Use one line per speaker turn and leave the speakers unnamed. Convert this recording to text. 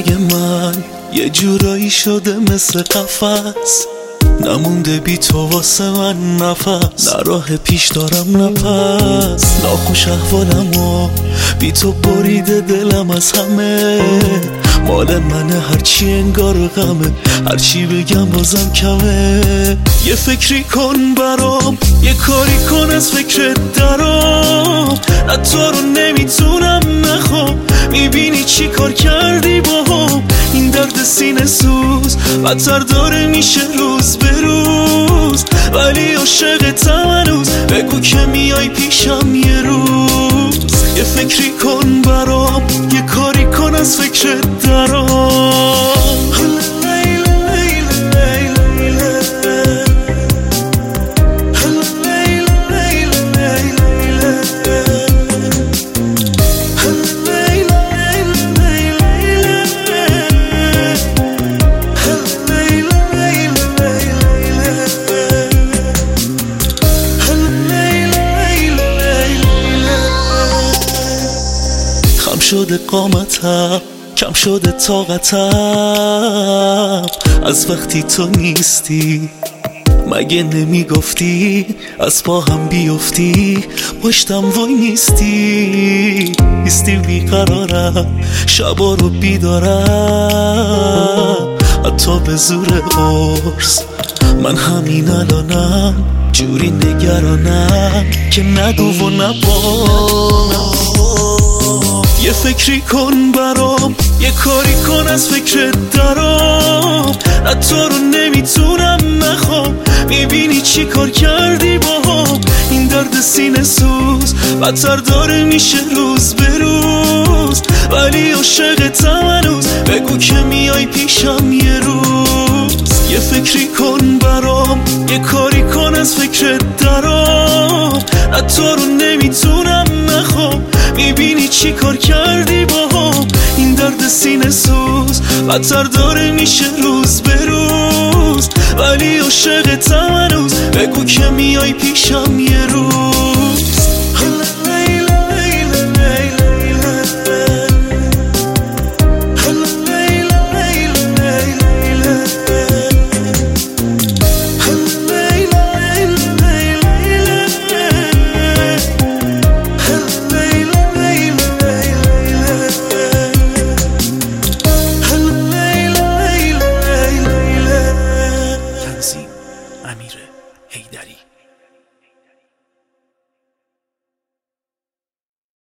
فضای من یه جورایی شده مثل قفس، نمونده بی تو واسه من نفس، نه راه پیش دارم نه پس. ناخوش احوالم و بی تو بریده دلم از همه، مال منه هرچی انگار غمه، هرچی بگم بازم کمه. یه فکری کن برام، یه کاری کن از فکرت درام، نه تو رو نمیتونم نخوام. میبینی چی کار کردی باهم، این درد سینه سوز بدتر داره میشه روز به روز، ولی عاشقتم هنوز. بگو که میای پیشم یه روز. یه فکری کن برام، یه کاری کن از فکرت درام. خم شده قامتم، کم شده طاقتم، از وقتی تو نیستی. مگه نمیگفتی از پا هم بیفتی، پشتم وای نیستی. بیقرارم، شبا رو بیدارم، حتی به زور قرص. من همین الانم جوری نگرانم که نگو و نبا. یه فکری کن برام، یه کاری کن از فکرت درام، نه تو رو نمیتونم نخوام. میبینی چی کار کردی باهم، این درد سینه سوز بدتر داره میشه روز به روز، ولی عاشقتم هنوز. بگو که میای پیشم یه روز. یه فکری کن برام، یه کاری کن از فکرت درام، نه تو رو نمیتونم نخوام. میبینی چی کار کردی باهم، این درد سینه سوز بدتر داره میشه روز به روز، ولی عاشقتم هنوز. بگو که میای پیشم یه روز. امیر حیدری.